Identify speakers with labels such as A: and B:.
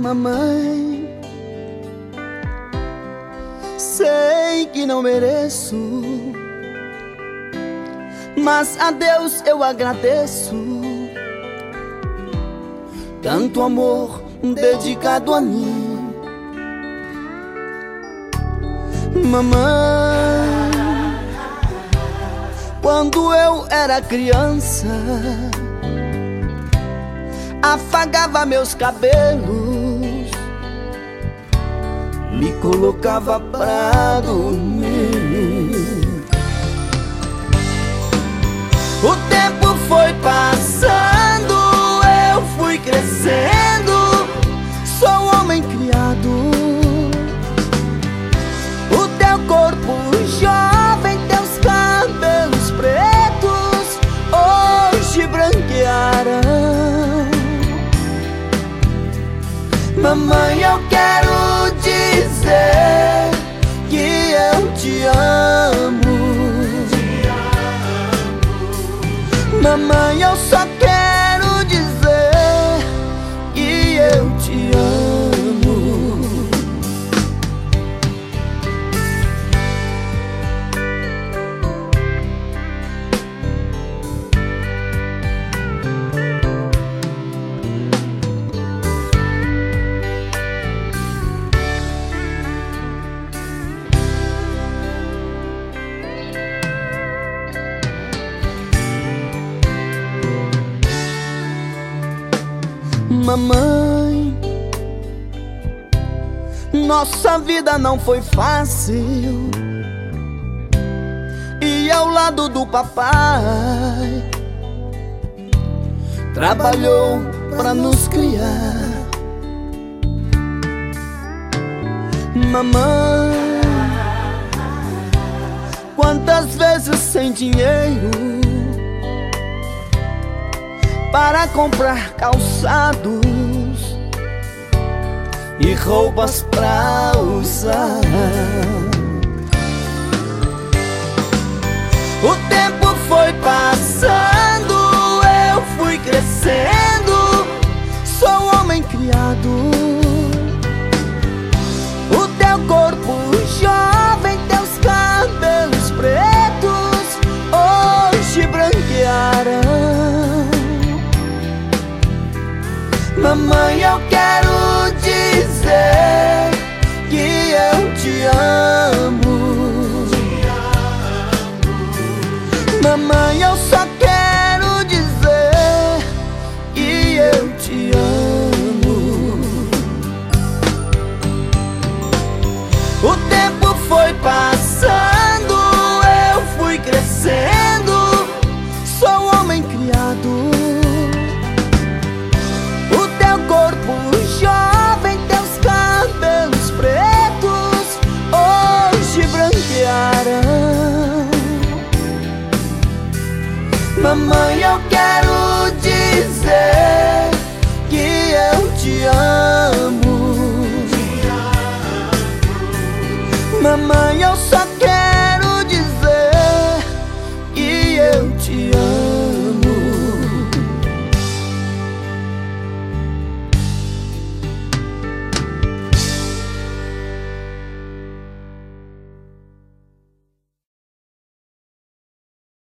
A: Mamãe, sei que não mereço, mas a Deus eu agradeço tanto amor dedicado a mim. Mamãe, quando eu era criança, afagava meus cabelos, me colocava pra dormir. O tempo foi passando, eu fui crescendo, sou homem criado. O teu corpo jovem, teus cabelos pretos hoje branquearam. Mamãe, eu quero dizer que eu te amo. Mamãe, eu só quero dizer que eu te amo. Mamãe, nossa vida não foi fácil, e ao lado do papai trabalhou pra nos criar. Mamãe, quantas vezes sem dinheiro para comprar calçados e roupas pra usar. O tempo foi passando, eu fui crescendo, sou homem criado. O teu corpo jovem, teus cabelos pretos hoje branquearam. Mamãe, eu quero dizer que eu te amo. Mamãe, eu só quero dizer que eu te amo. O tempo foi passando, eu fui crescendo, sou homem criado. Corpo jovem, teus cabelos pretos hoje branquearam. Mamãe, eu quero dizer que eu te amo. Mamãe, eu só